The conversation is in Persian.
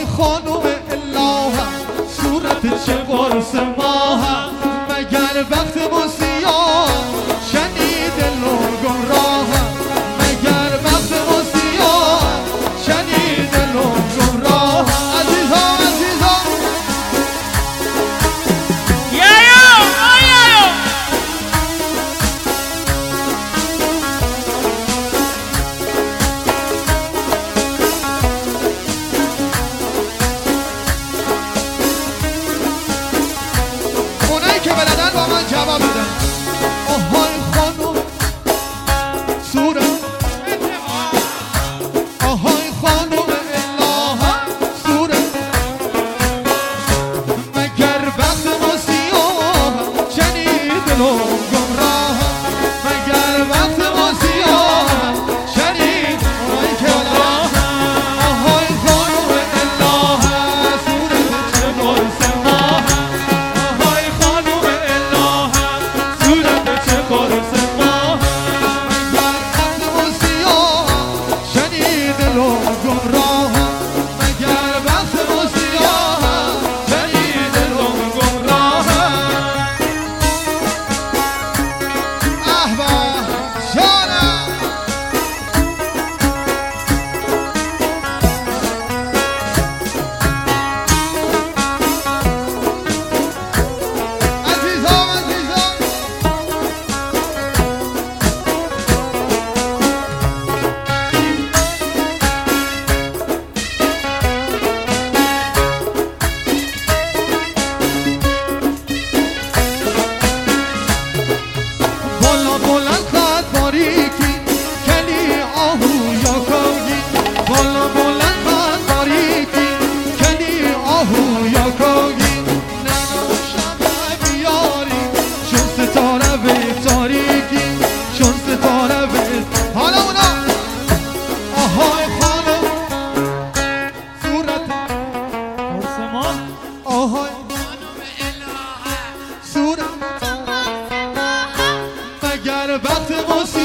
آهای خانم الله صورت چه قرص ماه مگر وقت موسیا شنید لو گمراه مگر وقت موسیا شنید لو گمراه عزیزان عزیزان اونایی که بلدن با من جواب بدن آهای خانم صورت آهای خانم الله صورت مگر وقت موسیا شنید لو گمراه مگر وقت موسیا شنید اونایی که بلدن آهای خانم الله صورت چه قرص ماه آهای خانم الله صورت چه قرص ماه مگر وقت موسیا شنید لو گمراه مگر وقت موسیا شنید لو گمراه احبا جانم عزیزان عزیزان بالا بلند خط باریکی کلی آهو یا کوگی بالا بلند خط باریکی کلی آهو یا کوگی ننو شمع بیاری چون ستاره به تاریکی چون ستاره به حالا اونا آهای خانم صورت آهای صورت مگر وقت موسیقی